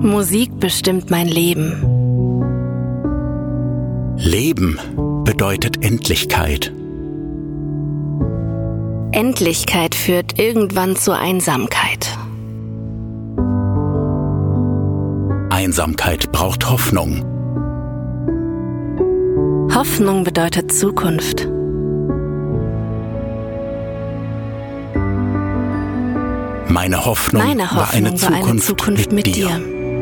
Musik bestimmt mein Leben. Leben bedeutet Endlichkeit. Endlichkeit führt irgendwann zur Einsamkeit. Einsamkeit braucht Hoffnung. Hoffnung bedeutet Zukunft. Meine Hoffnung war eine Zukunft mit dir.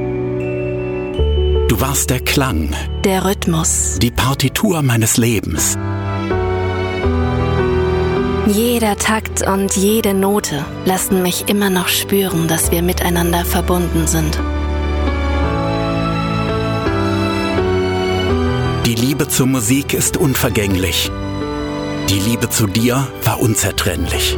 Du warst der Klang, Der Rhythmus. die Partitur meines Lebens. Jeder Takt und jede Note lassen mich immer noch spüren, dass wir miteinander verbunden sind. Die Liebe zur Musik ist unvergänglich. Die Liebe zu dir war unzertrennlich.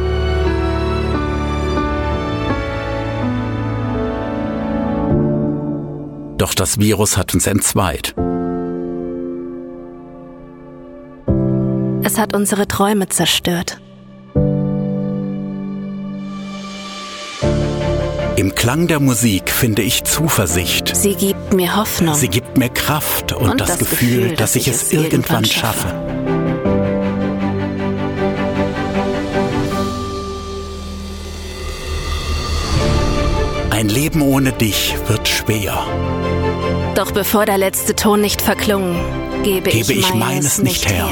Doch das Virus hat uns entzweit. Es hat unsere Träume zerstört. Im Klang der Musik finde ich Zuversicht. Sie gibt mir Hoffnung. Sie gibt mir Kraft und das Gefühl, dass ich es irgendwann schaffe. Ein Leben ohne dich wird schwer. Doch bevor der letzte Ton nicht verklungen, gebe ich meines nicht her.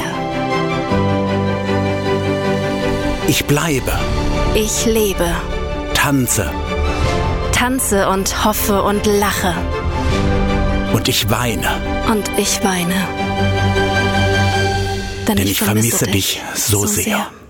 Ich bleibe, Ich lebe, tanze tanze und hoffe und lache. und ich weine, Und ich weine. Denn denn ich vermisse dich so sehr.